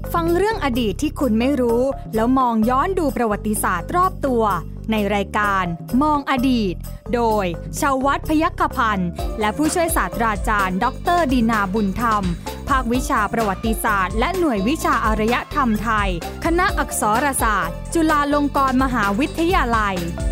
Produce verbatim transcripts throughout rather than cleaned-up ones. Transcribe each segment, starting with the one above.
ฟังเรื่องอดีตที่คุณไม่รู้แล้วมองย้อนดูประวัติศาสตร์รอบตัวในรายการมองอดีตโดยชวัฒน์ พยัคฆพันธ์และผู้ช่วยศาสตราจารย์ดร.ดินาบุญธรรมภาควิชาประวัติศาสตร์และหน่วยวิชาอารยธรรมไทยคณะอักษรศาสตร์จุฬาลงกรณ์มหาวิทยาลัย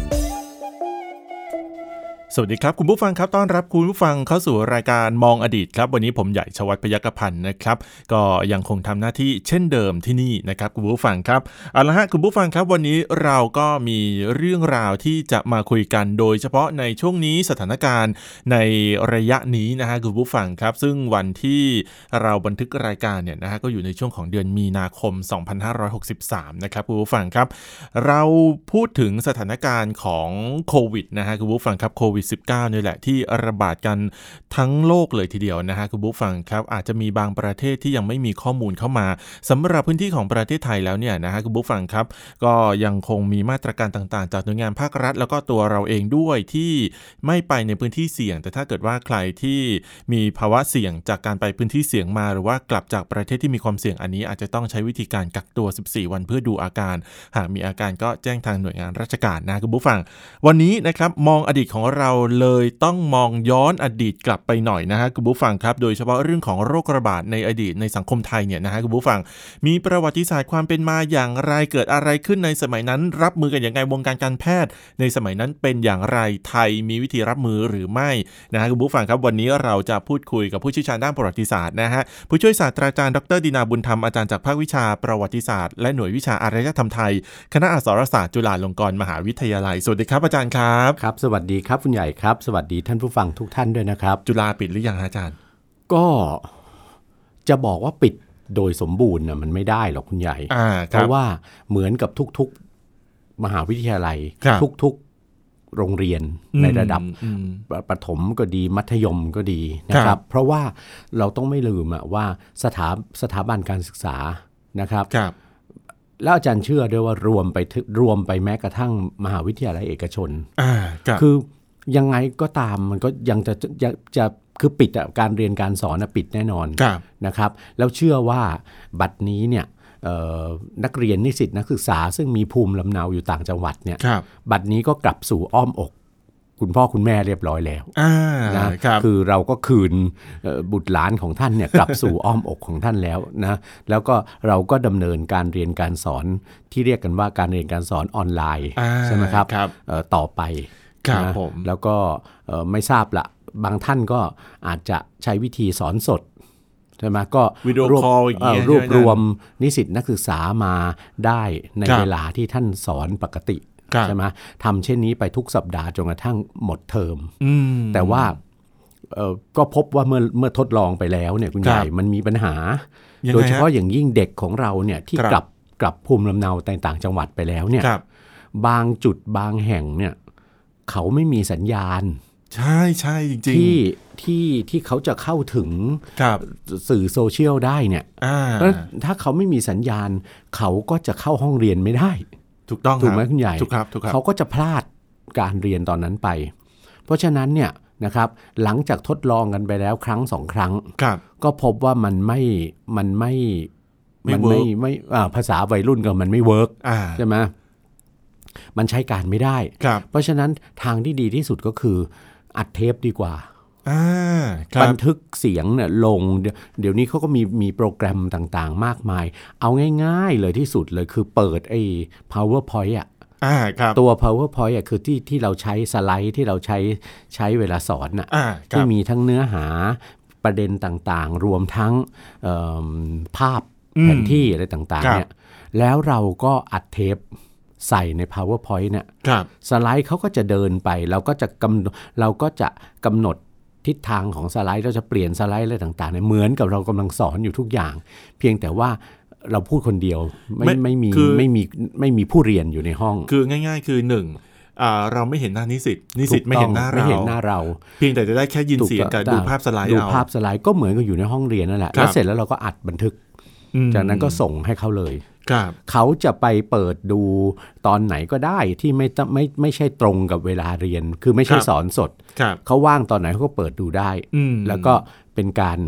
สวัสดีครับคุณผู้ฟังครับต้อนรับคุณผู้ฟังเข้าสู่รายการมองอดีตครับวันนี้ผมใหญ่ชวัฒน์ พยัคฆพันธ์นะครับก็ยังคงทำหน้าที่เช่นเดิมที่นี่นะครับคุณผู้ฟังครับเอาละฮะคุณผู้ฟังครับวันนี้เราก็มีเรื่องราวที่จะมาคุยกันโดยเฉพาะในช่วงนี้สถานการณ์ในระยะนี้นะฮะคุณผู้ฟังครับซึ่งวันที่เราบันทึกรายการเนี่ยนะฮะก็อยู่ในช่วงของเดือนมีนาคมสองพันห้าร้อยหกสิบสามนะครับคุณผู้ฟังครับเราพูดถึงสถานการณ์ของโควิดนะฮะคุณผู้ฟังครับโควิดสิบเก้า นี่แหละที่ระบาดกันทั้งโลกเลยทีเดียวนะฮะคุณผู้ฟังครับอาจจะมีบางประเทศที่ยังไม่มีข้อมูลเข้ามาสำหรับพื้นที่ของประเทศไทยแล้วเนี่ยนะฮะคุณผู้ฟังครับก็ยังคงมีมาตรการต่างๆจากหน่วยงานภาครัฐแล้วก็ตัวเราเองด้วยที่ไม่ไปในพื้นที่เสี่ยงแต่ถ้าเกิดว่าใครที่มีภาวะเสี่ยงจากการไปพื้นที่เสี่ยงมาหรือว่ากลับจากประเทศที่มีความเสี่ยงอันนี้อาจจะต้องใช้วิธีการกักตัวสิบสี่วันเพื่อดูอาการหากมีอาการก็แจ้งทางหน่วยงานราชการนะคุณผู้ฟังวันนี้นะครับมองอดีตของเราเลยต้องมองย้อนอดีตกลับไปหน่อยนะฮะคุณผู้ฟังครับโดยเฉพาะเรื่องของโรคระบาดในอดีตในสังคมไทยเนี่ยนะฮะคุณผู้ฟังมีประวัติศาสตร์ความเป็นมาอย่างไรเกิดอะไรขึ้นในสมัยนั้นรับมือกันอย่างไรวงการการแพทย์ในสมัยนั้นเป็นอย่างไรไทยมีวิธีรับมือหรือไม่นะฮะคุณผู้ฟังครับวันนี้เราจะพูดคุยกับผู้เชี่ยวชาญด้านประวัติศาสตร์นะฮะผู้ช่วยศาสตราจารย์ดร.ดินาบุญธรรมอาจารย์จากภาควิชาประวัติศาสตร์และหน่วยวิชาอารยธรรมไทยคณะอักษรศาสตร์จุฬาลงกรณ์มหาวิทยาลัยสวัสดีครับอาจารย์ครับครับสวัสดีครับคุณใหญ่ครับสวัสดีท่านผู้ฟังทุกท่านด้วยนะครับจุฬาปิดหรือยังอาจารย์ก็จะบอกว่าปิดโดยสมบูรณ์นะมันไม่ได้หรอกคุณใหญ่เพราะว่าเหมือนกับทุกๆมหาวิทยาลัยทุกๆโรงเรียนในระดับประถมก็ดีมัธยมก็ดีนะครับเพราะว่าเราต้องไม่ลืมว่าสถาสถาบันการศึกษานะครับแล้วอาจารย์เชื่อด้วยว่ารวมไปรวมไปแม้กระทั่งมหาวิทยาลัยเอกชนคือยังไงก็ตามมันก็ยังจะจะจะคือปิดการเรียนการสอนปิดแน่นอนนะครับแล้วเชื่อว่าบัดนี้เนี่ยนักเรียนนิสิตนักศึกษาซึ่งมีภูมิลำเนาอยู่ต่างจังหวัดเนี่ยบัดนี้ก็กลับสู่อ้อมอกคุณพ่อคุณแม่เรียบร้อยแล้วนะคือเราก็คืนบุตรหลานของท่านเนี่ยกลับสู่อ้อมอกของท่านแล้วนะแล้วก็เราก็ดำเนินการเรียนการสอนที่เรียกกันว่าการเรียนการสอนออนไลน์ใช่ไหมครับต่อไปนะแล้วก็ไม่ทราบละบางท่านก็อาจจะใช้วิธีสอนสดใช่ไหมก็รวบรวบรวมนิสิตนักศึกษามาได้ในเวลาที่ท่านสอนปกติใช่ไหมทำเช่นนี้ไปทุกสัปดาห์จนกระทั่งหมดเทอมแต่ว่าก็พบว่าเมื่อเมื่อทดลองไปแล้วเนี่ยคุณใหญ่มันมีปัญหาโดยเฉพาะอย่างยิ่งเด็กของเราเนี่ยที่กลับกลับภูมิลำเนาต่างจังหวัดไปแล้วเนี่ยบางจุดบางแห่งเนี่ยเขาไม่มีสัญญาณใช่ใช่จริงๆที่ที่ที่เขาจะเข้าถึงสื่อโซเชียลได้เนี่ยแล้วถ้าเขาไม่มีสัญญาณเขาก็จะเข้าห้องเรียนไม่ได้ถูกต้องถูกไหมคุณใหญ่ถูกครับถูกครับเขาก็จะพลาดการเรียนตอนนั้นไปเพราะฉะนั้นเนี่ยนะครับหลังจากทดลองกันไปแล้วครั้งสองครั้งก็พบว่ามันไม่มันไม่มันไม่ไม่ภาษาวัยรุ่นก็มันไม่เวิร์กใช่ไหมมันใช้การไม่ได้เพราะฉะนั้นทางที่ดีที่สุดก็คืออัดเทปดีกว่าบันทึกเสียงเนี่ยลงเดี๋ยวนี้เขาก็มีมีโปรแกรมต่างๆมากมายเอาง่ายๆเลยที่สุดเลยคือเปิดไอ้ PowerPoint อ่ะตัว PowerPoint อ่ะคือที่ที่เราใช้สไลด์ที่เราใช้ใช้เวลาสอนน่ะที่มีทั้งเนื้อหาประเด็นต่างๆรวมทั้งภาพแผนที่อะไรต่างๆเนี่ยแล้วเราก็อัดเทปใส่ใน PowerPoint เนี่ยสไลด์เขาก็จะเดินไปเราก็จะกำเราก็จะกำหนดทิศทางของสไลด์เราจะเปลี่ยนสไลด์อะไรต่างๆเนี่ยเหมือนกับเรากำลังสอนอยู่ทุกอย่างเพียงแต่ว่าเราพูดคนเดียวไม่ไม่มีไม่มีไม่มีผู้เรียนอยู่ในห้องคือง่ายๆคือหนึ่งเราไม่เห็นหน้านิสิตนิสิตไม่เห็นหน้าเราไม่เห็นหน้าเราเพียงแต่จะได้แค่ยินเสียงกับดูภาพสไลด์ดูภาพสไลด์ก็เหมือนกับอยู่ในห้องเรียนนั่นแหละแล้วเสร็จแล้วเราก็อัดบันทึกจากนั้นก็ส่งให้เขาเลยเขาจะไปเปิดดูตอนไหนก็ได้ที่ไม่ไม่ไม่ใช่ตรงกับเวลาเรียนคือไม่ใช่สอนสดเขาว่างตอนไหนเขาก็เปิดดูได้แล้วก็เป็นการ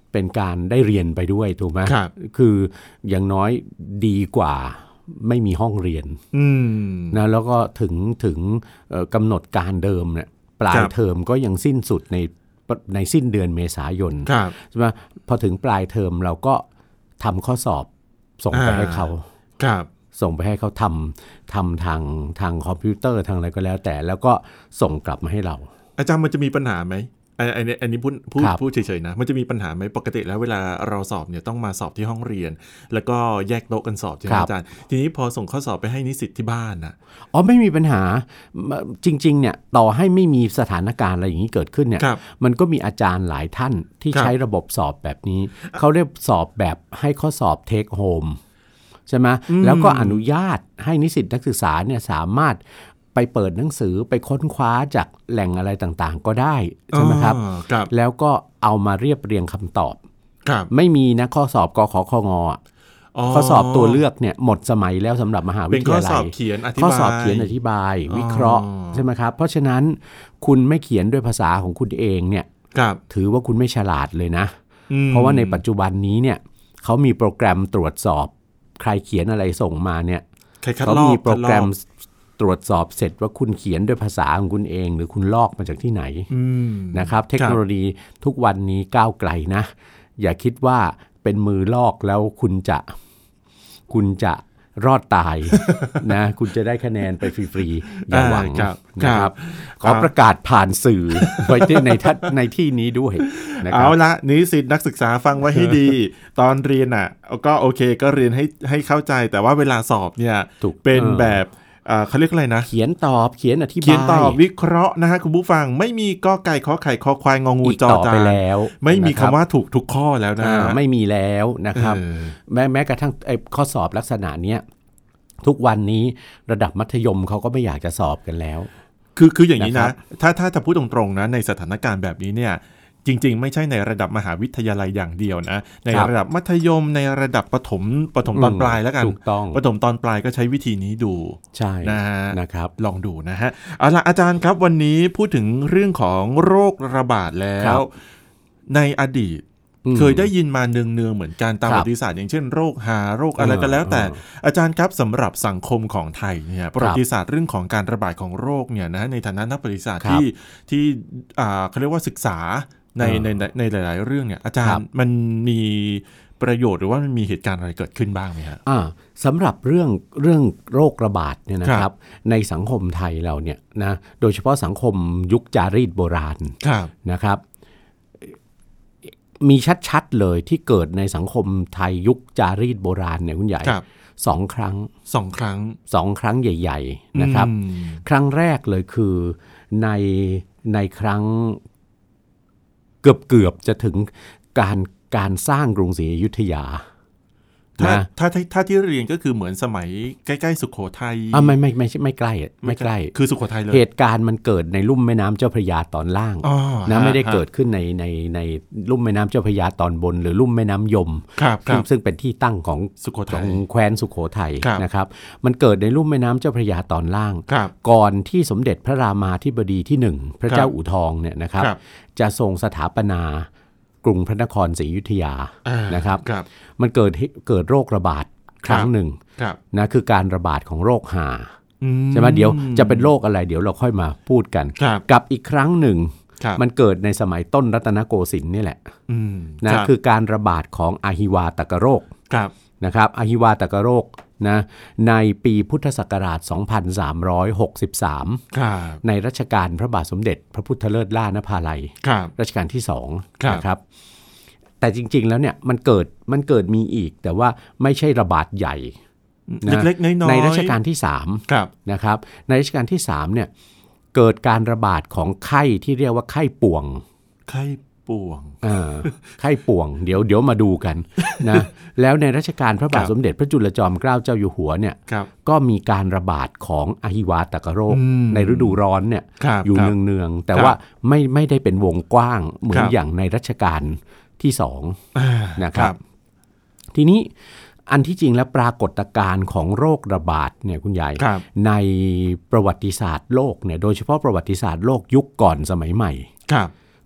เป็นการได้เรียนไปด้วยถูกไหมคืออย่างน้อยดีกว่าไม่มีห้องเรียนนะแล้วก็ถึงถึงกำหนดการเดิมเนี่ยปลายเทอมก็ยังสิ้นสุดในในสิ้นเดือนเมษายนใช่ไหมพอถึงปลายเทอมเราก็ทำข้อสอบส่งไปให้เขาส่งไปให้เขาทำทำทางทางคอมพิวเตอร์ทางอะไรก็แล้วแต่แล้วก็ส่งกลับมาให้เราอาจารย์มันจะมีปัญหาไหมอันนี้อันนี้พูดพูดพูดเฉยๆนะมันจะมีปัญหาไหมปกติแล้วเวลาเราสอบเนี่ยต้องมาสอบที่ห้องเรียนแล้วก็แยกโต๊ะกันสอบใช่ไหมอาจารย์ทีนี้พอส่งข้อสอบไปให้นิสิตที่บ้านนะอ๋อไม่มีปัญหาจริงๆเนี่ยต่อให้ไม่มีสถานการณ์อะไรอย่างนี้เกิดขึ้นเนี่ยมันก็มีอาจารย์หลายท่านที่ใช้ระบบสอบแบบนี้เขาเรียกสอบแบบให้ข้อสอบ take home ใช่ไหมแล้วก็อนุญาตให้นิสิตนักศึกษาเนี่ยสามารถไปเปิดหนังสือไปค้นคว้าจากแหล่งอะไรต่างๆก็ได้ใช่ไหมครับแล้วก็เอามาเรียบเรียงคำตอบไม่มีนะข้อสอบกขคงข้อสอบตัวเลือกเนี่ยหมดสมัยแล้วสำหรับมหาวิทยาลัยข้อสอบเขียนอธิบายข้อสอบเขียนอธิบายวิเคราะห์ใช่ไหมครับเพราะฉะนั้นคุณไม่เขียนด้วยภาษาของคุณเองเนี่ยถือว่าคุณไม่ฉลาดเลยนะเพราะว่าในปัจจุบันนี้เนี่ยเขามีโปรแกรมตรวจสอบใครเขียนอะไรส่งมาเนี่ยเขามีโปรแกรมตรวจสอบเสร็จว่าคุณเขียนด้วยภาษาของคุณเองหรือคุณลอกมาจากที่ไหนนะครับเทคโนโลยีทุกวันนี้ก้าวไกลนะอย่าคิดว่าเป็นมือลอกแล้วคุณจะคุณจะรอดตายนะคุณจะได้คะแนนไปฟรีๆอย่าหวังนะครับขอประกาศผ่านสื่อไว้ในทัศในที่นี้ด้วยนะครับเอาละนิสิตนักศึกษาฟังไว้ให้ดีตอนเรียนอ่ะก็โอเคก็เรียนให้ให้เข้าใจแต่ว่าเวลาสอบเนี่ยเป็นแบบเขาเรียกอะไรนะเขียนตอบเขียนอธิบายเขียนตอบวิเคราะห์นะฮะคุณผู้ฟังไม่มีกอไก่ขอไข่คอควายงองูจอจานไม่มีคำว่าถูกทุกข้อแล้วนะไม่มีแล้วนะครับแม้แม้กระทั่งไอ้ข้อสอบลักษณะเนี้ยทุกวันนี้ระดับมัธยมเขาก็ไม่อยากจะสอบกันแล้วคือคืออย่างนี้นะถ้าถ้าจะพูดตรงๆนะในสถานการณ์แบบนี้เนี่ยจริงๆไม่ใช่ในระดับมหาวิทยาลัยอย่างเดียวนะในระดับมัธยมในระดับประถมประถมตอนปลายแล้วกันประถมตอนปลายก็ใช้วิธีนี้ดูใช่นะฮะนะครับลองดูนะฮะเอาล่ะอาจารย์ครับวันนี้พูดถึงเรื่องของโรคระบาดแล้วในอดีตเคยได้ยินมาเนืองๆเหมือนกันตามประวัติศาสตร์อย่างเช่นโรคหาโรคอะไรก็แล้วแต่อาจารย์ครับสำหรับสังคมของไทยเนี่ยประวัติศาสตร์เรื่องของการระบาดของโรคเนี่ยนะในฐานะนักประวัติศาสตร์ที่ที่เขาเรียกว่าศึกษาในในในหลายๆเรื่องเนี่ยอาจารย์มันมีประโยชน์หรือว่ามันมีเหตุการณ์อะไรเกิดขึ้นบ้างไหมครับสำหรับเรื่องเรื่องโรคระบาดเนี่ยนะครับในสังคมไทยเราเนี่ยนะโดยเฉพาะสังคมยุคจารีตโบราณนะครับมีชัดๆเลยที่เกิดในสังคมไทยยุคจารีตโบราณเนี่ยคุณใหญ่สองครั้งสองครั้งสองครั้งใหญ่ๆนะครับครั้งแรกเลยคือในในครั้งเกือบๆจะถึงการการสร้างกรุงศรีอยุธยาถ้าถ้าถ้าที่เรียนก็คือเหมือนสมัยใกล้ๆสุโขทัยอ่ะไม่ไม่ไม่ไม่ใกล้ไม่ใกล้คือสุโขทัยเลยเหตุการณ์มันเกิดในลุ่มแม่น้ำเจ้าพระยาตอนล่างนะไม่ได้เกิดขึ้นในในในลุ่มแม่น้ำเจ้าพระยาตอนบนหรือลุ่มแม่น้ำยมซึ่งเป็นที่ตั้งของสุโขทัยแคว้นสุโขทัยนะครับมันเกิดในลุ่มแม่น้ำเจ้าพระยาตอนล่างก่อนที่สมเด็จพระรามาธิบดีที่หนึ่งพระเจ้าอู่ทองเนี่ยนะครับจะทรงสถาปนากรุงพระนครศรีอยุธยานะครับมันเกิดเกิดโรคระบาดครั้งหนึ่งนะคือการระบาดของโรคหาใช่ไหมเดี๋ยวจะเป็นโรคอะไรเดี๋ยวเราค่อยมาพูดกันกับอีกครั้งหนึ่งมันเกิดในสมัยต้นรัตนโกสินทร์นี่แหละนะคือการระบาดของอหิวาตกโรคนะครับอหิวาตกโรคนะในปีพุทธศักราชสองพันสามร้อยหกสิบสามในรัชกาลพระบาทสมเด็จพระพุทธเลิศล่านภาลัยรัชกาลที่สองนะครับแต่จริงๆแล้วเนี่ยมันเกิดมันเกิดมีอีกแต่ว่าไม่ใช่ระบาดใหญ่นะเล็กๆน้อยๆในรัชกาลที่สามนะครับในรัชกาลที่สามเนี่ยเกิดการระบาดของไข้ที่เรียกว่าไข้ป่วงไข้ป่วงไข้ป่วงเดี๋ยวเดี๋ยวมาดูกันนะแล้วในรัชกาลพระบาทสมเด็จพระจุลจอมเกล้าเจ้าอยู่หัวเนี่ยก็มีการระบาดของอหิวาตกโรคในฤดูร้อนเนี่ยอยู่เนืองๆแต่ว่าไม่ไม่ได้เป็นวงกว้างเหมือนอย่างในรัชกาลที่สองนะครับทีนี้อันที่จริงแล้วปรากฏการณ์ของโรคระบาดเนี่ยคุณใหญ่ในประวัติศาสตร์โลกเนี่ยโดยเฉพาะประวัติศาสตร์โลกยุคก่อนสมัยใหม่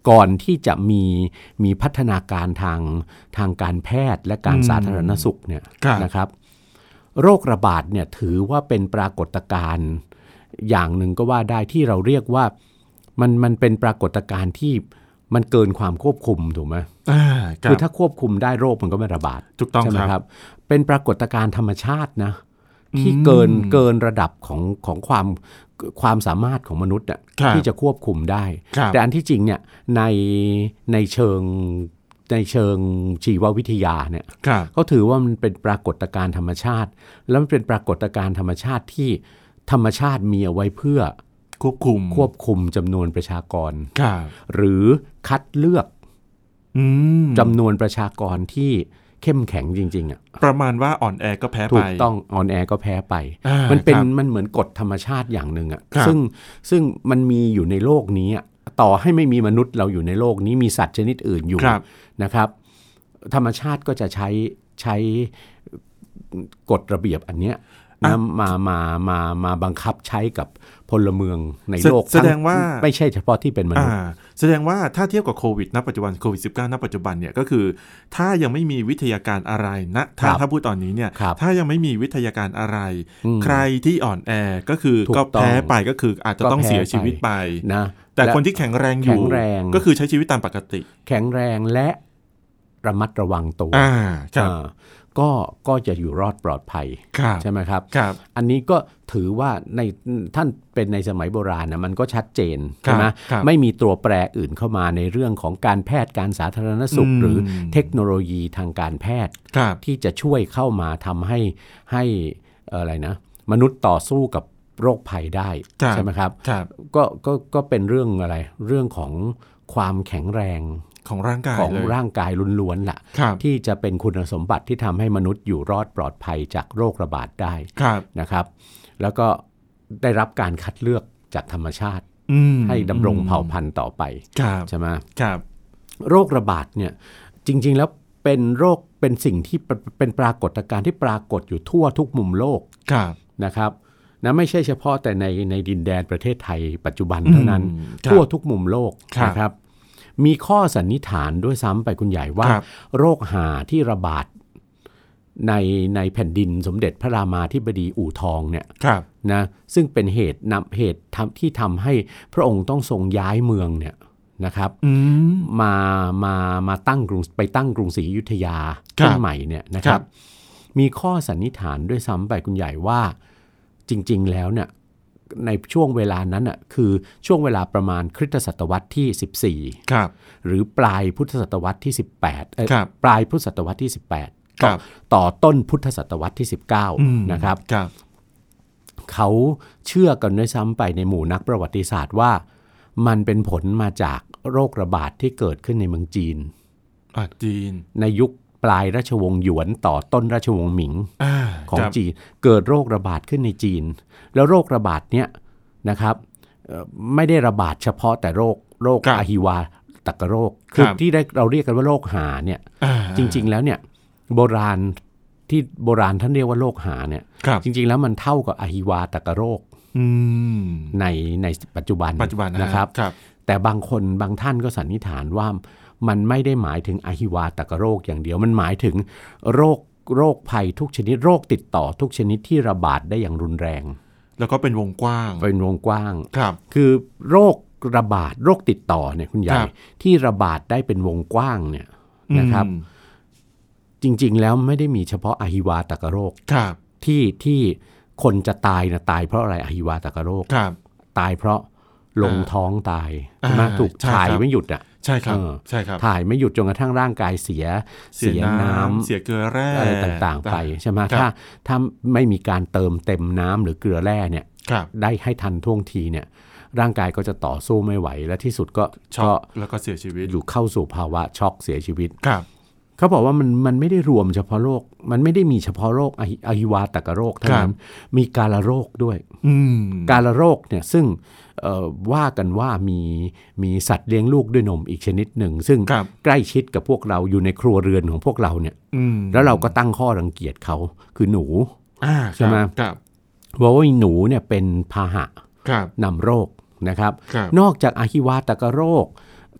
ก่อนที่จะมีมีพัฒนาการทางทางการแพทย์และการสาธารณสุขเนี่ยนะครับโรคระบาดเนี่ยถือว่าเป็นปรากฏการณ์อย่างหนึ่งก็ว่าได้ที่เราเรียกว่ามันมันเป็นปรากฏการณ์ที่มันเกินความควบคุมถูกไหมคือถ้าควบคุมได้โรคมันก็ไม่ระบาดถูกต้องใช่ไหมครับเป็นปรากฏการณ์ธรรมชาตินะที่เกินเกินระดับของของความความสามารถของมนุษย์อ่ะที่จะควบคุมได้แต่อันที่จริงเนี่ยในในเชิงในเชิงชีววิทยาเนี่ยเขาถือว่ามันเป็นปรากฏการณ์ธรรมชาติแล้วมันเป็นปรากฏการณ์ธรรมชาติที่ธรรมชาติมีเอาไว้เพื่อควบคุมควบคุมจำนวนประชากรหรือคัดเลือกจำนวนประชากรที่เข้มแข็งจริงๆอ่ะประมาณว่าอ่อนแอก็แพ้ไปถูกต้องอ่อนแอก็แพ้ไปมันเป็นมันเหมือนกฎธรรมชาติอย่างหนึ่งอ่ะซึ่งซึ่งมันมีอยู่ในโลกนี้ต่อให้ไม่มีมนุษย์เราอยู่ในโลกนี้มีสัตว์ชนิดอื่นอยู่นะครับธรรมชาติก็จะใช้ใช้กฎระเบียบอันเนี้ยนะมามามามาบังคับใช้กับพลเมืองในโลกแสดงว่าไม่ใช่เฉพาะที่เป็นมนุษย์แสดงว่าถ้าเทียบกับโควิดณปัจจุบันโควิด สิบเก้า ณปัจจุบันเนี่ยก็คือถ้ายังไม่มีวิทยาการอะไรนะถ้าถ้าพูดตอนนี้เนี่ยถ้ายังไม่มีวิทยาการอะไรใครที่อ่อนแอก็คือก็แพ้ไปก็คืออาจจะต้องเสียชีวิตไปนะแต่คนที่แข็งแรงอยู่ก็คือใช้ชีวิตตามปกติแข็งแรงและระมัดระวังตัวก็ก็จะอยู่รอดปลอดภัยใช่ไหมครับอันนี้ก็ถือว่าในท่านเป็นในสมัยโบราณนะมันก็ชัดเจนใช่ไหมไม่มีตัวแปรอื่นเข้ามาในเรื่องของการแพทย์การสาธารณสุขหรือเทคโนโลยีทางการแพทย์ที่จะช่วยเข้ามาทำให้ให้อะไรนะมนุษย์ต่อสู้กับโรคภัยได้ใช่ไหมครับก็ก็ก็เป็นเรื่องอะไรเรื่องของความแข็งแรงของร่างกายของร่างกายล้วนๆล่ะที่จะเป็นคุณสมบัติที่ทำให้มนุษย์อยู่รอดปลอดภัยจากโรคระบาดได้นะครับแล้วก็ได้รับการคัดเลือกจากธรรมชาติให้ดำรงเผ่าพันธุ์ต่อไปใช่ไหมโรคระบาดเนี่ยจริงๆแล้วเป็นโรคเป็นสิ่งที่เป็นปรากฏการณ์ที่ปรากฏอยู่ทั่วทุกมุมโลกนะครับนะไม่ใช่เฉพาะแต่ในในดินแดนประเทศไทยปัจจุบันเท่านั้นทั่วทุกมุมโลกนะครับมีข้อสันนิษฐานด้วยซ้ำไปคุณใหญ่ว่าโรคหาที่ระบาดในในแผ่นดินสมเด็จพระรามาธิบดีอู่ทองเนี่ยนะซึ่งเป็นเหตุนำเหตุทำที่ทำให้พระองค์ต้องทรงย้ายเมืองเนี่ยนะครับมามามาตั้งกรุงไปตั้งกรุงศรีอยุธยาขึ้นใหม่เนี่ยนะครับมีข้อสันนิษฐานด้วยซ้ำไปคุณใหญ่ว่าจริงๆแล้วเนี่ยในช่วงเวลานั้นน่ะคือช่วงเวลาประมาณคริสตศตวรรษที่สิบสี่ครับหรือปลายพุทธศตวรรษที่สิบแปดเอ่อปลายพุทธศตวรรษที่สิบแปดต่อต่อต้นพุทธศตวรรษที่สิบเก้านะครับเขาเชื่อกันด้วยซ้ำไปในหมู่นักประวัติศาสตร์ว่ามันเป็นผลมาจากโรคระบาดที่เกิดขึ้นในเมืองจีนอ่าจีนในยุคปลายราชวงศ์หยวนต่อต้นราชวงศ์หมิงของจีนเกิดโรคระบาดขึ้นในจีนแล้วโรคระบาดเนี้ยนะครับไม่ได้ระบาดเฉพาะแต่โรคโรคอหิวาตกโรคคือที่ได้เราเรียกกันว่าโรคหาเนี่ยจริงๆแล้วเนี่ยโบราณที่โบราณท่านเรียกว่าโรคหาเนี่ยจริงๆแล้วมันเท่ากับอหิวาตกโรคในในปัจจุบันปัจจุบันนะครับแต่บางคนบางท่านก็สันนิษฐานว่ามันไม่ได้หมายถึงอหิวาตกโรคอย่างเดียวมันหมายถึงโรคโรคภัยทุกชนิดโรคติดต่อทุกชนิดที่ระบาดได้อย่างรุนแรงแล้วก็เป็นวงกว้างเป็นวงกว้างครับคือโรคระบาดโรคติดต่อเนี่ยคุณใหญ่ที่ระบาดได้เป็นวงกว้างเนี่ยนะครับจริงๆแล้วไม่ได้มีเฉพาะอหิวาตกโรคที่ที่คนจะตายนะตายเพราะอะไรอหิวาตกโรคตายเพราะลงท้องตายใช่ไหมถูกถ่ายไม่หยุดอ่ะใช่ครับใช่ครับถ่ายไม่หยุดจนกระทั่งร่างกายเสียเสียน้ำเสียเกลือแร่อะไรต่างๆไปใช่ไหมถ้าถ้าไม่มีการเติมเต็มน้ำหรือเกลือแร่เนี่ยได้ให้ทันท่วงทีเนี่ยร่างกายก็จะต่อสู้ไม่ไหวและที่สุดก็ช็อกแล้วก็เสียชีวิตอยู่เข้าสู่ภาวะช็อกเสียชีวิตครับเขาบอกว่ามันมันไม่ได้รวมเฉพาะโรคมันไม่ได้มีเฉพาะโรคอหิวาตกโรคเท่านั้นมีกาฬโรคด้วยกาฬโรคเนี่ยซึ่งว่ากันว่ามีมีสัตว์เลี้ยงลูกด้วยนมอีกชนิดหนึ่งซึ่งใกล้ชิดกับพวกเราอยู่ในครัวเรือนของพวกเราเนี่ยแล้วเราก็ตั้งข้อรังเกียจเขาคือหนูใช่ไหมว่าว่าหนูเนี่ยเป็นพาหะนำโรคนะครับนอกจากอหิวาตกโรค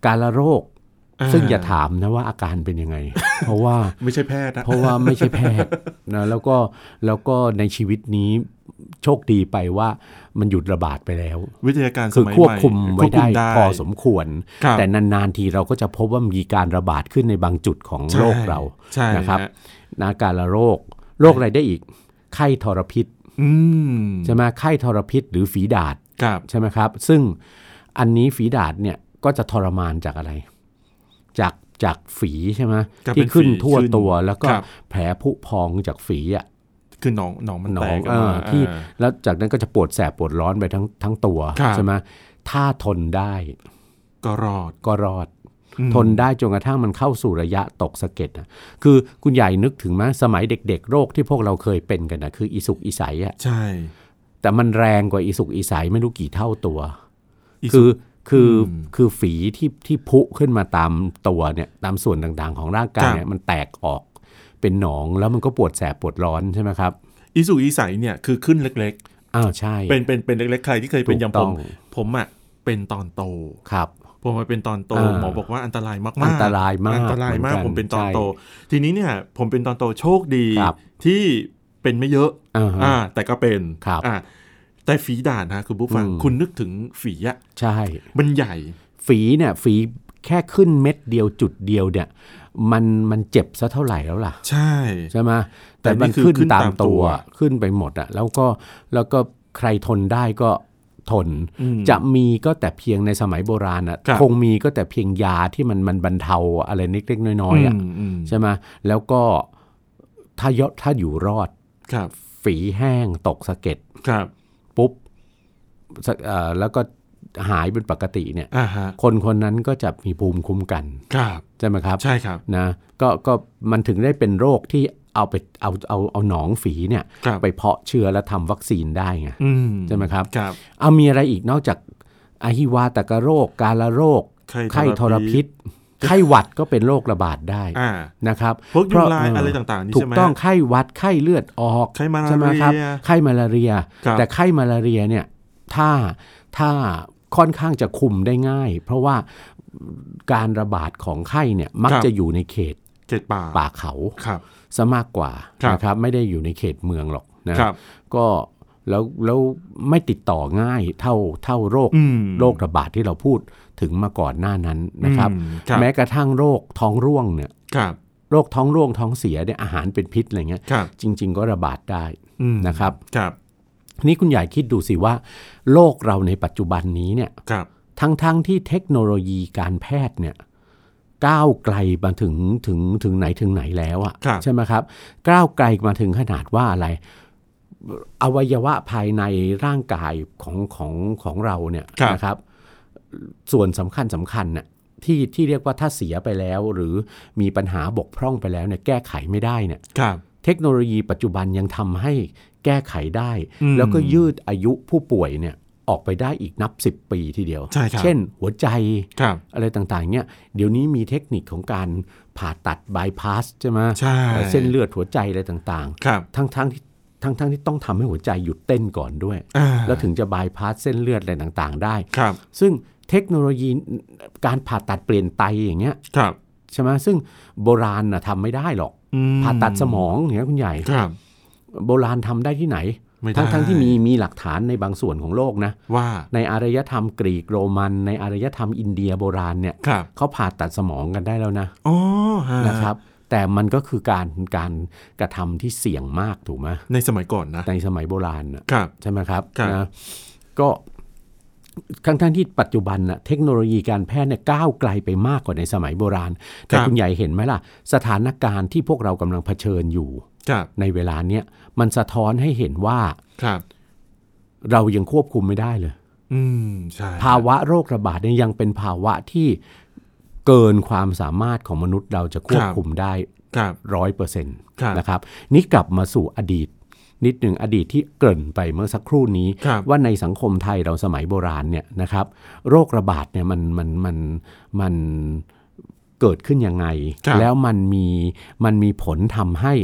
กาฬโรคซึ่งอย่าถามนะว่าอาการเป็นยังไง เพราะว่าไม่ใช่แพทย์นะเพราะว่าไม่ใช่แพทย์นะแล้วก็แล้วก็ในชีวิตนี้โชคดีไปว่ามันหยุดระบาดไปแล้ววิทยาการสมัยใหม่คือควบคุมไว้ได้พอสมควรแต่นานๆทีเราก็จะพบว่ามีการระบาดขึ้นในบางจุดของโลกเรานะครับนากาฬโรคโรคอะไรได้อีกไข้ทรพิษใช่ไหมไข้ทรพิษหรือฝีดาษใช่ไหมครับซึ่งอันนี้ฝีดาษเนี่ยก็จะทรมานจากอะไรจากจากฝีใช่ไหมที่ขึ้นทั่วตัวแล้วก็แผลผุพองจากฝีอ่ะคือหนองหนองมันแตกออกมาที่แล้วจากนั้นก็จะปวดแสบปวดร้อนไปทั้งทั้งตัวใช่ไหมถ้าทนได้ก็รอดก็รอดทนได้จนกระทั่งมันเข้าสู่ระยะตกสะเก็ดนะคือคุณใหญ่นึกถึงไหมสมัยเด็กๆโรคที่พวกเราเคยเป็นกันนะคืออีสุกอีใสอ่ะใช่แต่มันแรงกว่าอีสุกอีใสไม่รู้กี่เท่าตัวคือคือคือฝีที่ที่พุขึ้นมาตามตัวเนี่ยตามส่วนต่างๆของร่างกายเนี่ยมันแตกออกเป็นหนองแล้วมันก็ปวดแสบปวดร้อนใช่ไหมครับอีสุกอีใสเนี่ยคือขึ้นเล็กๆอ้าวใช่เป็นเป็นเป็นเล็กๆใครที่เคยเป็นอย่างผมผมอ่ะเป็นตอนโตครับผมมาเป็นตอนโตหมอบอกว่าอันตรายมากๆอันตรายมากอันตรายมากผมเป็นตอนโตทีนี้เนี่ยผมเป็นตอนโตโชคดีที่เป็นไม่เยอะอ่าแต่ก็เป็นอ่าแต่ฝีดาษนะคุณผู้ฟังคุณนึกถึงฝีอ่ะใช่มันใหญ่ฝีเนี่ยฝีแค่ขึ้นเม็ดเดียวจุดเดียวเนี่ยมันมันเจ็บซะเท่าไหร่แล้วล่ะใช่ใช่ไหมแต่มันขึ้นตามตัวขึ้นไปหมดอ่ะแล้วก็แล้วก็ใครทนได้ก็ทนจะมีก็แต่เพียงในสมัยโบราณอ่ะคงมีก็แต่เพียงยาที่มันมันบรรเทาอะไรเล็กๆน้อยๆอ่ะใช่ไหมแล้วก็ถ้ายถ้าอยู่รอดฝีแห้งตกสะเก็ดปุ๊บแล้วก็หายเป็นปกติเนี่ยคนคนนั้นก็จะมีภูมิคุ้มกันใช่ไหมครับใช่ครับนะก็ก็มันถึงได้เป็นโรคที่เอาไปเอาเอาเอาหนองฝีเนี่ยไปเพาะเชื้อแล้วทำวัคซีนได้ไงใช่ไหมครับเอามีอะไรอีกนอกจากอหิวาตกโรคกาฬโรคไข้ทรพิษไข้หวัดก็เป็นโรคระบาดได้นะครับพวกยุงลายอะไรต่างๆนี่ใช่ไหมถูกต้องไข้หวัดไข้เลือดออกไข้มาลาเรียไข้มาลาเรียแต่ไข้มาลาเรียเนี่ยถ้าถ้าค่อนข้างจะคุมได้ง่ายเพราะว่าการระบาดของไข้เนี่ยมักจะอยู่ในเขตเขตป่าป่าเขาซะมากกว่านะครับไม่ได้อยู่ในเขตเมืองหรอกนะก็แล้วแล้วไม่ติดต่อง่ายเท่าเท่าโรคโรคระบาดที่เราพูดถึงมาก่อนหน้านั้นนะครับแม้กระทั่งโรคท้องร่วงเนี่ยโรคท้องร่วงท้องเสียเนี่ยอาหารเป็นพิษอะไรเงี้ยจริงๆก็ระบาดได้นะครับนี่คุณใหญ่คิดดูสิว่าโลกเราในปัจจุบันนี้เนี่ยทั้งๆ ท, ที่เทคโนโลยีการแพทย์เนี่ยก้าวไกลมาถึงถึงถึงไหนถึงไหนแล้วอ่ะใช่ไหมครับก้าวไกลมาถึงขนาดว่าอะไรอวัยวะภายในร่างกายของของของเราเนี่ยนะครับส่วนสำคัญสำคัญเนี่ยที่ที่เรียกว่าถ้าเสียไปแล้วหรือมีปัญหาบกพร่องไปแล้วเนี่ยแก้ไขไม่ได้เนี่ยเทคโนโลยีปัจจุบันยังทำให้แก้ไขได้แล้วก็ยืดอายุผู้ป่วยเนี่ยออกไปได้อีกนับสิบปีทีเดียวเช่นหัวใจอะไรต่างๆเนี่ยเดี๋ยวนี้มีเทคนิคของการผ่าตัดบายพาสใช่ไหมเส้นเลือดหัวใจอะไรต่างๆทั้งๆที่ทั้งๆที่ต้องทำให้หัวใจหยุดเต้นก่อนด้วยแล้วถึงจะบายพาสเส้นเลือดอะไรต่างๆได้ซึ่งเทคโนโลยีการผ่าตัดเปลี่ยนไตอย่างเงี้ยใช่ไหมซึ่งโบราณน่ะทำไม่ได้หรอกผ่าตัดสมองอย่างเงี้ยคุณใหญ่โบราณทำได้ที่ไหนทั้งทั้งที่มีมีหลักฐานในบางส่วนของโลกนะว่าในอารยธรรมกรีกโรมันในอารยธรรมอินเดียโบราณเนี่ยเขาผ่าตัดสมองกันได้แล้วนะอ๋อนะครับแต่มันก็คือการการกระทำที่เสี่ยงมากถูกไหมในสมัยก่อนนะในสมัยโบราณใช่ไหมครับนะก็ทั้งทั้งที่ปัจจุบันน่ะเทคโนโลยีการแพทย์เนี่ยก้าวไกลไปมากกว่าในสมัยโบราณแต่คุณใหญ่เห็นไหมล่ะสถานการณ์ที่พวกเรากำลังเผชิญอยู่ในเวลาเนี้ยมันสะท้อนให้เห็นว่าเรายังควบคุมไม่ได้เลยภาวะโรคระบาดเนี่ยยังเป็นภาวะที่เกินความสามารถของมนุษย์เราจะควบคุมได้ร้อยเปอร์เซ็นต์นะครับนี่กลับมาสู่อดีตนิดหนึ่งอดีตที่เกริ่นไปเมื่อสักครู่นี้ว่าในสังคมไทยเราสมัยโบราณเนี่ยนะครับโรคระบาดเนี่ยมันมันมันมันเกิดขึ้นยังไงแล้วมันมีมันมีผลทำให้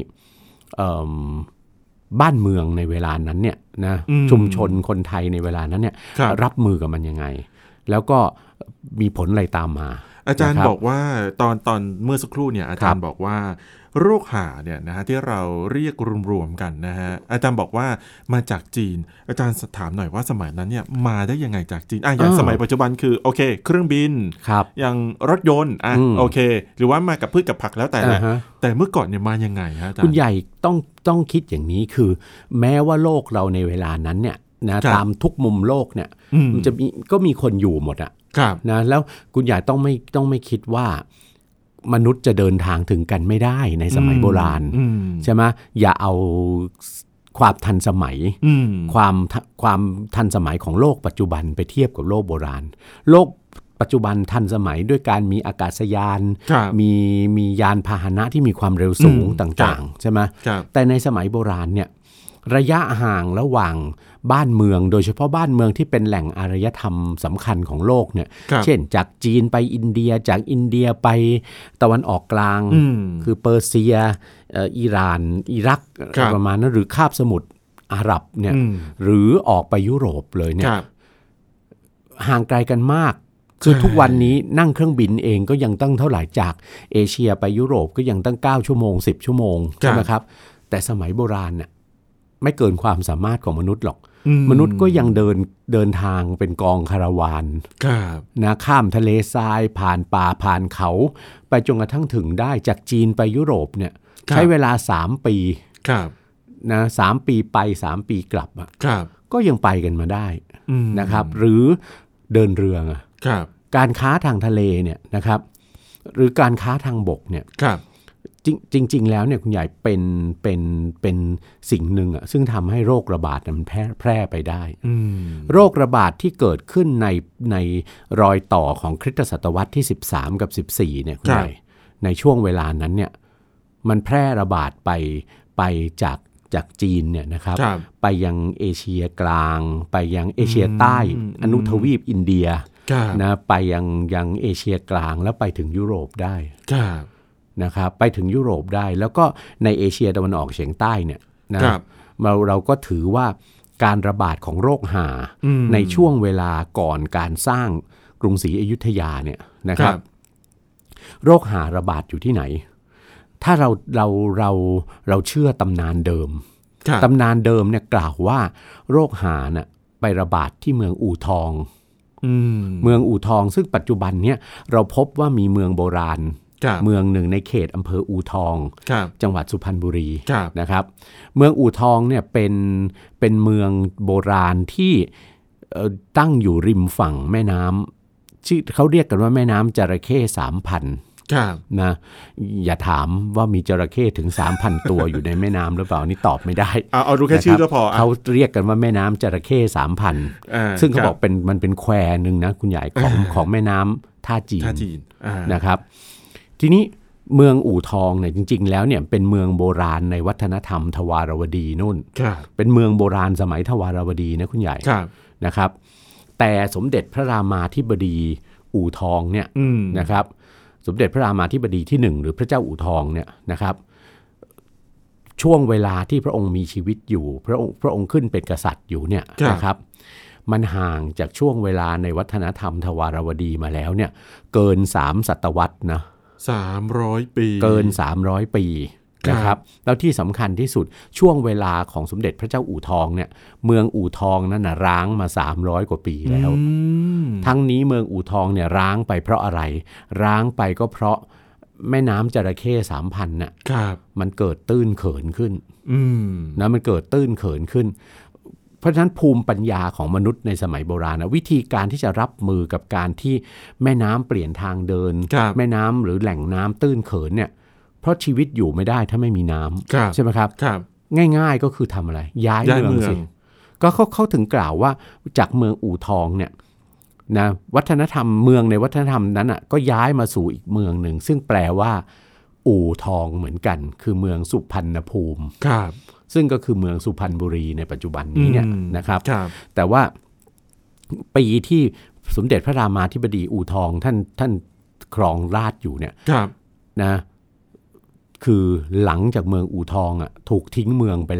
บ้านเมืองในเวลานั้นเนี่ยนะชุมชนคนไทยในเวลานั้นเนี่ยรับมือกับมันยังไงแล้วก็มีผลอะไรตามมาอาจารย์บอกว่าตอนตอนเมื่อสักครู่เนี่ยอาจารย์บอกว่าโรคหาเนี่ยนะฮะที่เราเรียกรวมๆกันนะฮะอาจารย์บอกว่ามาจากจีนอาจารย์ถามหน่อยว่าสมัยนั้นเนี่ยมาได้ยังไงจากจีนอ่ะอย่างสมัยปัจจุบันคือโอเคเครื่องบินอย่างรถยนต์อ่ะโอเคหรือว่ามากับพืชกับผักแล้วแต่แหละแต่เมื่อก่อนเนี่ยมายังไงฮะอาจารย์คุณใหญ่ต้องต้องคิดอย่างนี้คือแม้ว่าโลกเราในเวลานั้นเนี่ยนะตามทุกมุมโลกเนี่ยมันจะมีก็มีคนอยู่หมดอะนะแล้วคุณใหญ่ต้องไม่ต้องไม่คิดว่ามนุษย์จะเดินทางถึงกันไม่ได้ในสมัยโบราณใช่ไหมอย่าเอาความทันสมัยความความทันสมัยของโลกปัจจุบันไปเทียบกับโลกโบราณโลกปัจจุบันทันสมัยด้วยการมีอากาศยานมีมียานพาหนะที่มีความเร็วสูงต่างๆใช่ไหมแต่ในสมัยโบราณเนี่ยระยะห่างระหว่างบ้านเมืองโดยเฉพาะบ้านเมืองที่เป็นแหล่งอารยธรรมสำคัญของโลกเนี่ยเช่นจากจีนไปอินเดียจากอินเดียไปตะวันออกกลางคือเปอร์เซียอิหร่านอิรักประมาณนั้นหรือคาบสมุทรอาหรับเนี่ยหรือออกไปยุโรปเลยเนี่ยห่างไกลกันมากคือทุกวันนี้นั่งเครื่องบินเองก็ยังตั้งเท่าไหร่จากเอเชียไปยุโรปก็ยังตั้งเก้าชั่วโมงสิบชั่วโมงใช่ไหมครับแต่สมัยโบราณเนี่ยไม่เกินความสามารถของมนุษย์หรอกมนุษย์ก็ยังเดินเดินทางเป็นกองคาราวานนะข้ามทะเลทรายผ่านป่าผ่านเขาไปจนกระทั่งถึงได้จากจีนไปยุโรปเนี่ยใช้เวลาสามปีนะสามปีไปสามปีกลับอ่ะก็ยังไปกันมาได้นะครับหรือเดินเรือการค้าทางทะเลเนี่ยนะครับหรือการค้าทางบกเนี่ยจริงจริงๆแล้วเนี่ยคุณใหญ่เป็นเป็นเป็นสิ่งหนึ่งอ่ะซึ่งทำให้โรคระบาดมันแพร่แพร่ไปได้โรคระบาดที่เกิดขึ้นในในรอยต่อของคริสตศตวรรษที่สิบสามกับสิบสี่เนี่ยคุณใหญ่ในช่วงเวลานั้นเนี่ยมันแพร่ระบาดไปไปจากจากจีนเนี่ยนะครับไปยังเอเชียกลางไปยังเอเชียใต้อนุทวีปอินเดียนะไปยังยังเอเชียกลางแล้วไปถึงยุโรปได้นะครับไปถึงยุโรปได้แล้วก็ในเอเชียตะวันออกเฉียงใต้เนี่ยนะเราเราก็ถือว่าการระบาดของโรคหาในช่วงเวลาก่อนการสร้างกรุงศรีอยุธยาเนี่ยนะครับโรคหาระบาดอยู่ที่ไหนถ้าเราเราเราเราเชื่อตำนานเดิมตำนานเดิมเนี่ยกล่าวว่าโรคหาน่ะไประบาดที่เมืองอู่ทองเมืองอู่ทองซึ่งปัจจุบันเนี่ยเราพบว่ามีเมืองโบราณเมืองหนึ่งในเขตอำเภออู่ทองจังหวัดสุพรรณบุรีนะครับเมืองอู่ทองเนี่ยเป็นเป็นเมืองโบราณที่ตั้งอยู่ริมฝั่งแม่น้ำชื่อเขาเรียกกันว่าแม่น้ำจระเข้สามพันนะอย่าถามว่ามีจระเข้ถึง สามพัน ตัวอยู่ในแม่น้ำหรือเปล่านี่ตอบไม่ได้เอาเอาดูแค่ชื่อก็พอเขาเรียกกันว่าแม่น้ำจระเข้ สามพัน ซึ่งเขาบอกเป็นมันเป็นแควหนึ่งนะคุณใหญ่ของของแม่น้ำท่าจีนนะครับทีนี้เมืองอู่ทองเนี่ยจริงๆแล้วเนี่ยเป็นเมืองโบราณในวัฒนธรรมทวารวดีนู่นเป็นเมืองโบราณสมัยทวารวดีนะคุณใหญ่นะครับแต่สมเด็จพระรามาธิบดีอู่ทองเนี่ยนะครับสมเด็จพระรามาธิบดีที่หนึ่งหรือพระเจ้าอู่ทองเนี่ยนะครับช่วงเวลาที่พระองค์มีชีวิตอยู่พระองค์พระองค์ขึ้นเป็นกษัตริย์อยู่เนี่ยนะครับมันห่างจากช่วงเวลาในวัฒนธรรมทวารวดีมาแล้วเนี่ยเกินสามศตวรรษนะสามร้อยปีเกินสามร้อยปีนะครับแล้วที่สำคัญที่สุดช่วงเวลาของสมเด็จพระเจ้าอู่ทองเนี่ยเมืองอู่ทองนั้นนะร้างมาสามร้อยกว่าปีแล้วทั้งนี้เมืองอู่ทองเนี่ยร้างไปเพราะอะไรร้างไปก็เพราะแม่น้ำจระเข้สามพันน่ะมันเกิดตื้นเขินขึ้นนะมันเกิดตื้นเขินขึ้นเพราะฉะนั้นภูมิปัญญาของมนุษย์ในสมัยโบราณนะวิธีการที่จะรับมือกับการที่แม่น้ำเปลี่ยนทางเดินแม่น้ำหรือแหล่งน้ำตื้นเขินเนี่ยเพราะชีวิตอยู่ไม่ได้ถ้าไม่มีน้ำใช่ไหมครับง่ายๆก็คือทำอะไรย้ายเมืองสิก็เขาเขาถึงกล่าวว่าจากเมืองอู่ทองเนี่ยนะวัฒนธรรมเมืองในวัฒนธรรมนั้นอ่ะก็ย้ายมาสู่อีกเมืองหนึ่งซึ่งแปลว่าอู่ทองเหมือนกันคือเมืองสุพรรณภูมิซึ่งก็คือเมืองสุพรรณบุรีในปัจจุบันนี้เนี่ยนะครับแต่ว่าปีที่สมเด็จพระรามาธิบดีอู่ทองท่านท่านครองราชอยู่เนี่ยนะคือหลังจากเมืองอู่ทองอ่ะถูกทิ้งเมืองไปแล้วอ่ะ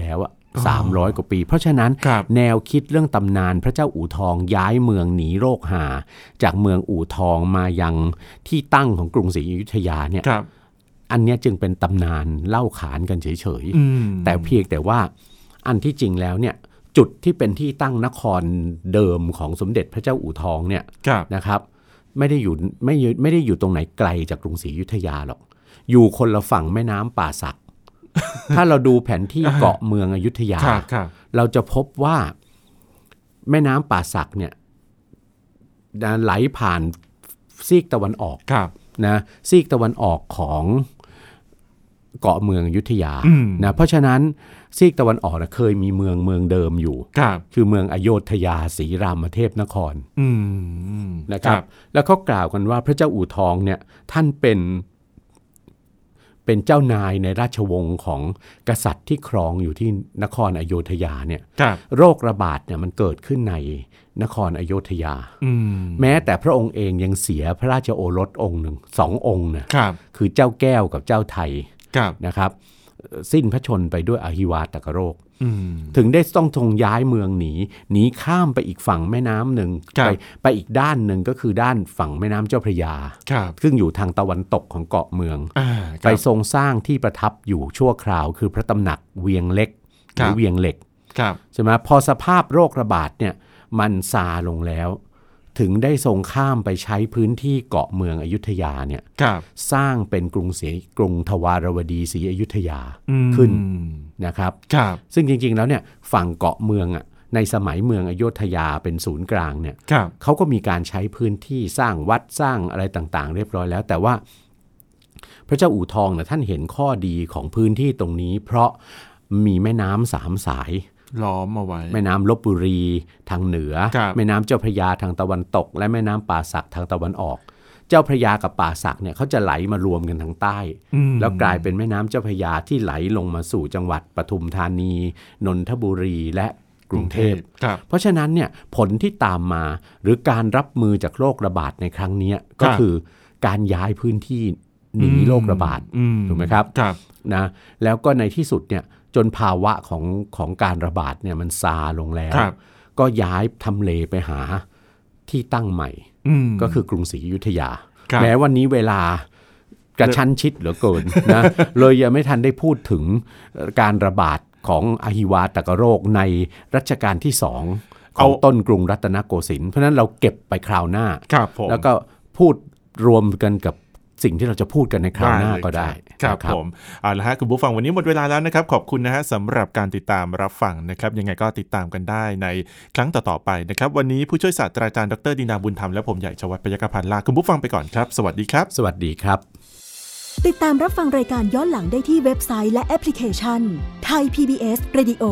สามร้อยกว่าปีเพราะฉะนั้นแนวคิดเรื่องตำนานพระเจ้าอู่ทองย้ายเมืองหนีโรคหาจากเมืองอู่ทองมายังที่ตั้งของกรุงศรีอยุธยาเนี่ยอันนี้จึงเป็นตำนานเล่าขานกันเฉยๆแต่เพียงแต่ว่าอันที่จริงแล้วเนี่ยจุดที่เป็นที่ตั้งนครเดิมของสมเด็จพระเจ้าอู่ทองเนี่ยนะครับไม่ได้อยู่ไม่ไม่ได้อยู่ตรงไหนไกลจากกรุงศรีอยุธยาหรอกอยู่คนละฝั่งแม่น้ำป่าสัก ถ้าเราดูแผนที่เกาะเมืองอยุธยาเราจะพบว่าแม่น้ำป่าสักเนี่ยไหลผ่านซีกตะวันออกนะซีกตะวันออกของเกาะเมืองอยุธยานะเพราะฉะนั้นซีกตะวันออกนะเคยมีเมืองเมืองเดิมอยู่คือเมืองอโยธยาศรีรามเทพนครนะครับแล้วเขากล่าวกันว่าพระเจ้าอู่ทองเนี่ยท่านเป็นเป็นเจ้านายในราชวงศ์ของกษัตริย์ที่ครองอยู่ที่นครอโยธยาเนี่ยโรคระบาดเนี่ยมันเกิดขึ้นในนครอโยธยาแม้แต่พระองค์เองยังเสียพระราชโอรสองค์หนึ่งสององค์นะคือเจ้าแก้วกับเจ้าไทยนะครับสิ้นพระชนไปด้วยอหิวาตกโรคถึงได้ต้องทรงย้ายเมืองหนีหนีข้ามไปอีกฝั่งแม่น้ำหนึ่งไปไปอีกด้านหนึ่งก็คือด้านฝั่งแม่น้ำเจ้าพระยาซึ่งอยู่ทางตะวันตกของเกาะเมืองไปทรงสร้างที่ประทับอยู่ชั่วคราวคือพระตำหนักเวียงเล็กหรือเวียงเหล็กใช่ไหมพอสภาพโรคระบาดเนี่ยมันซาลงแล้วถึงได้ทรงข้ามไปใช้พื้นที่เกาะเมืองอยุธยาเนี่ยสร้างเป็นกรุงศรีกรุงทวารวดีศรีอยุธยาขึ้นนะครับซึ่งจริงๆแล้วเนี่ยฝั่งเกาะเมืองอ่ะในสมัยเมืองอยุธยาเป็นศูนย์กลางเนี่ยเขาก็มีการใช้พื้นที่สร้างวัดสร้างอะไรต่างๆเรียบร้อยแล้วแต่ว่าพระเจ้าอู่ทองเนี่ยท่านเห็นข้อดีของพื้นที่ตรงนี้เพราะมีแม่น้ำสามสายล้อมเอาไว้แม่น้ำลพบุรีทางเหนือแม่น้ำเจ้าพระยาทางตะวันตกและแม่น้ำป่าสักทางตะวันออกเจ้าพระยากับป่าสักเนี่ยเขาจะไหลมารวมกันทางใต้แล้วกลายเป็นแม่น้ำเจ้าพระยาที่ไหลลงมาสู่จังหวัดปทุมธานีนนทบุรีและกรุงเทพเพราะฉะนั้นเนี่ยผลที่ตามมาหรือการรับมือจากโรคระบาดในครั้งนี้ก็คือการย้ายพื้นที่หนีโรคระบาดถูกไหมครับนะแล้วก็ในที่สุดเนี่ยจนภาวะของของการระบาดเนี่ยมันซาลงแล้วก็ย้ายทำเลไปหาที่ตั้งใหม่ก็คือกรุงศรีอยุธยาแม้วันนี้เวลากระชั้นชิดเหลือเกินนะเลยยังไม่ทันได้พูดถึงการระบาดของอหิวาตกโรคในรัชกาลที่สองของต้นกรุงรัตนโกสินทร์เพราะนั้นเราเก็บไปคราวหน้าแล้วก็พูดรวมกันกับสิ่งที่เราจะพูดกันในคราวหน้าก็ได้ครับผมเอาละฮะคุณผู้ฟังวันนี้หมดเวลาแล้วนะครับขอบคุณนะฮะสำหรับการติดตามรับฟังนะครับยังไงก็ติดตามกันได้ในครั้งต่อๆไปนะครับวันนี้ผู้ช่วยศาสตราจารย์ดรดินาบุญธรรมและผมใหญ่ชวัฒน์พยัคฆพันธ์ลาคุณผู้ฟังไปก่อนครับสวัสดีครับสวัสดีครับติดตามรับฟังรายการย้อนหลังได้ที่เว็บไซต์และแอปพลิเคชัน Thai พี บี เอส Radio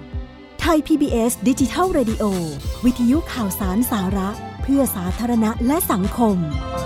Thai พี บี เอส Digital Radio วิทยุข่าวสารสาระเพื่อสาธารณะและสังคม